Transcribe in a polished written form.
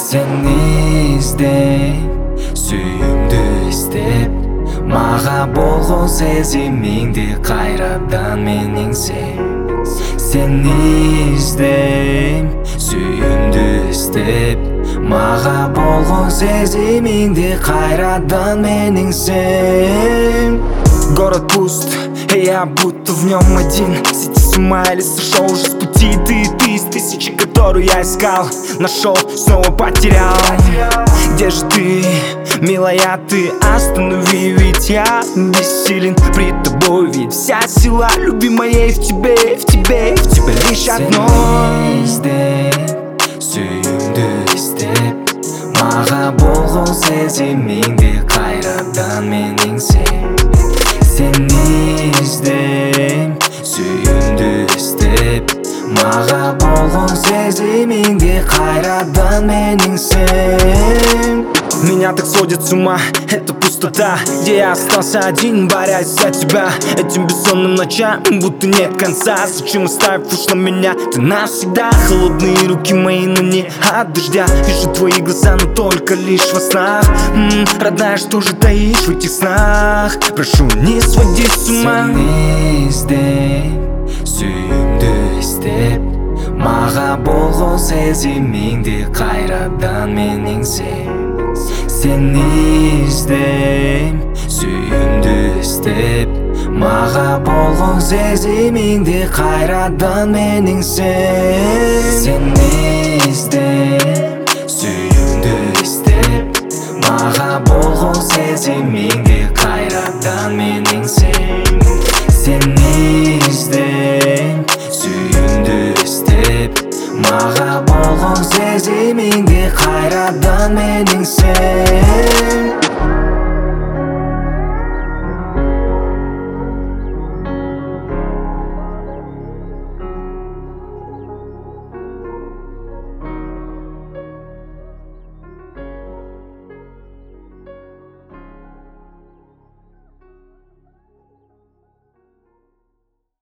Seni izleyip, sүйімді istep, mağa болгон сезимиңди кайрадан менен сен. Seni izleyip, sүйімді istep, mağa болгон сезимиңди кайрадан менен сен. Город пуст, и я будто в нем один. Сойти с ума или сошел уже с пути. Ты из тысячи, которую я искал, нашел, снова потерял. Где же ты, милая, ты останови, ведь я бессилен пред тобой. Ведь вся сила любимая в тебе, в тебе, в тебе лишь одно. Seni izlep, sүйімді istep, mağa болгон сезимиңди кайрадан менен сен. Seni izlep, sүйімді istep, mağa болгон сезимиңди кайрадан менен сен. Меня так сводит с ума эта пустота, где я остался один, борясь за тебя. Этим бессонным ночам будто нет конца. Зачем оставив уж на меня ты навсегда? Холодные руки мои, но не от дождя. Вижу твои глаза, но только лишь во снах. Родная, что же таишь в этих снах? Прошу, не своди с ума. Seni izlep, sүйімді istep, mağa болгон сезимиңди кайрадан менен сен. Seni izlep, sүйімді istep, mağa болгон сезимиңди кайрадан менен сен. Seni izlep, sүйімді istep, mağa болгон сезимиңди кайрадан менен сен. Seni izlep, sүйімді istep, mağa болгон сезимиңди кайрадан менен сен.